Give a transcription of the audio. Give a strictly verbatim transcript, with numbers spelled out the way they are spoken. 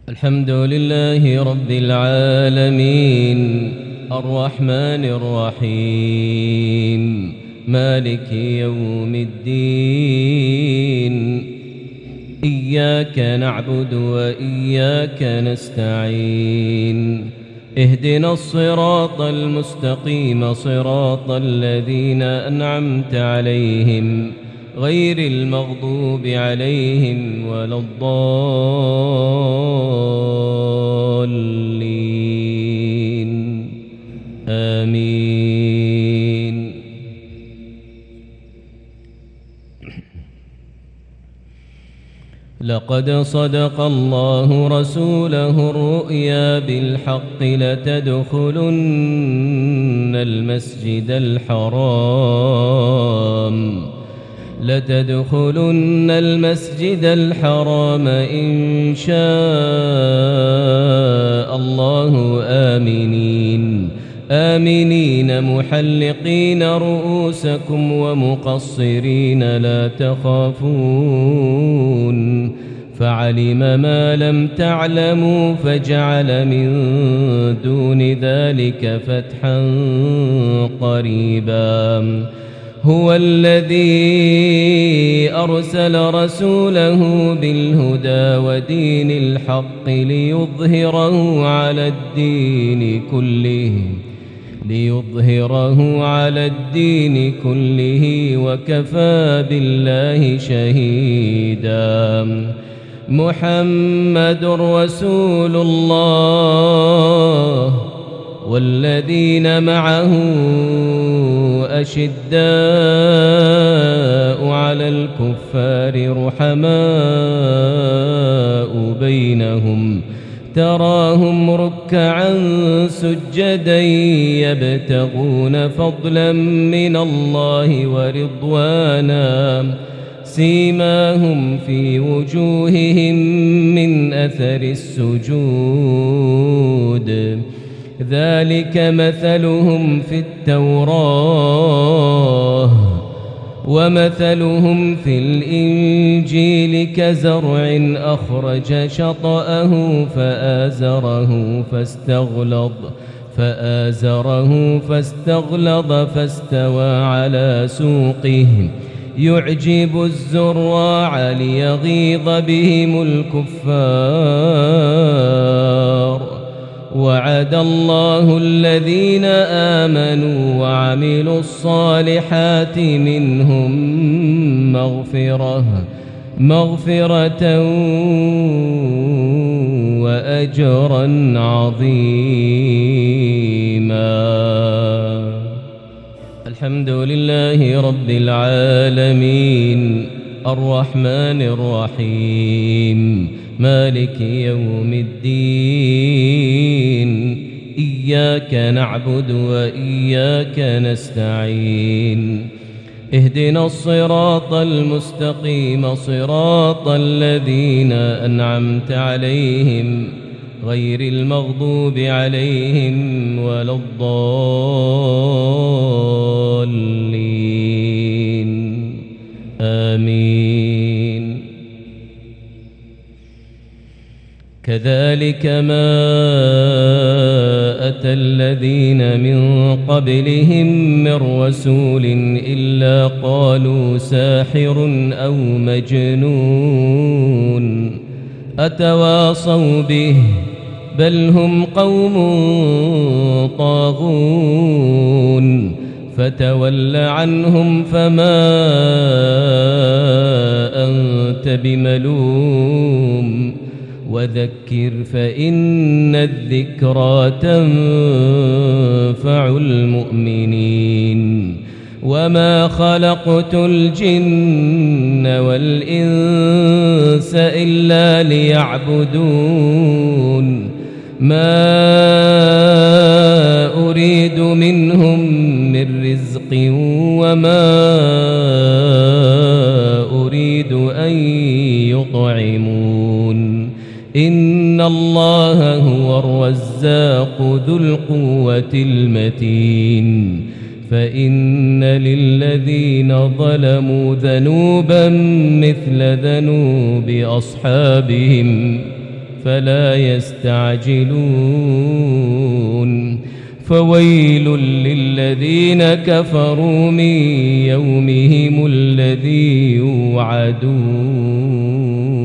الحمد لله رب العالمين الرحمن الرحيم مالك يوم الدين إياك نعبد وإياك نستعين اهدنا الصراط المستقيم صراط الذين أنعمت عليهم غير المغضوب عليهم ولا الضالين آمين. لقد صدق الله رسوله الرؤيا بالحق لتدخلن المسجد الحرام لتدخلن المسجد الحرام إن شاء الله آمنين آمنين محلقين رؤوسكم ومقصرين لا تخافون فعلم ما لم تعلموا فجعل من دون ذلك فتحا قريبا. هو الذي أرسل رسوله بالهدى ودين الحق ليظهره على الدين كله ليظهره على الدين كله وكفى بالله شهيدا. محمد رسول الله والذين معه أشداء على الكفار رحماء بينهم تراهم ركعا سجدا يبتغون فضلا من الله ورضوانا سيماهم في وجوههم من أثر السجود ذلك مثلهم في التوراة ومثلهم في الإنجيل كزرع أخرج شطأه فآزره فاستغلظ فآزره فاستغلظ فاستوى على سوقه يعجب الزراع ليغيظ بهم الكفار. وعد الله الذين آمنوا وعملوا الصالحات منهم مغفرة مغفرة وأجرا عظيما. الحمد لله رب العالمين الرحمن الرحيم مالك يوم الدين إياك نعبد وإياك نستعين اهدنا الصراط المستقيم صراط الذين أنعمت عليهم غير المغضوب عليهم ولا الضالين آمين. كذلك ما أتى الذين من قبلهم من رسول إلا قالوا ساحر أو مجنون أتواصوا به بل هم قوم طاغون فتول عنهم فما أنت بملوم وذكر فإن الذكرى تنفع المؤمنين. وما خلقت الجن والإنس إلا ليعبدون ما أريد منهم من رزق وما أريد أن يطعمون إن الله هو الرزاق ذو القوة المتين. فإن للذين ظلموا ذنوبا مثل ذنوب أصحابهم فلا يستعجلون فويل للذين كفروا من يومهم الذي يوعدون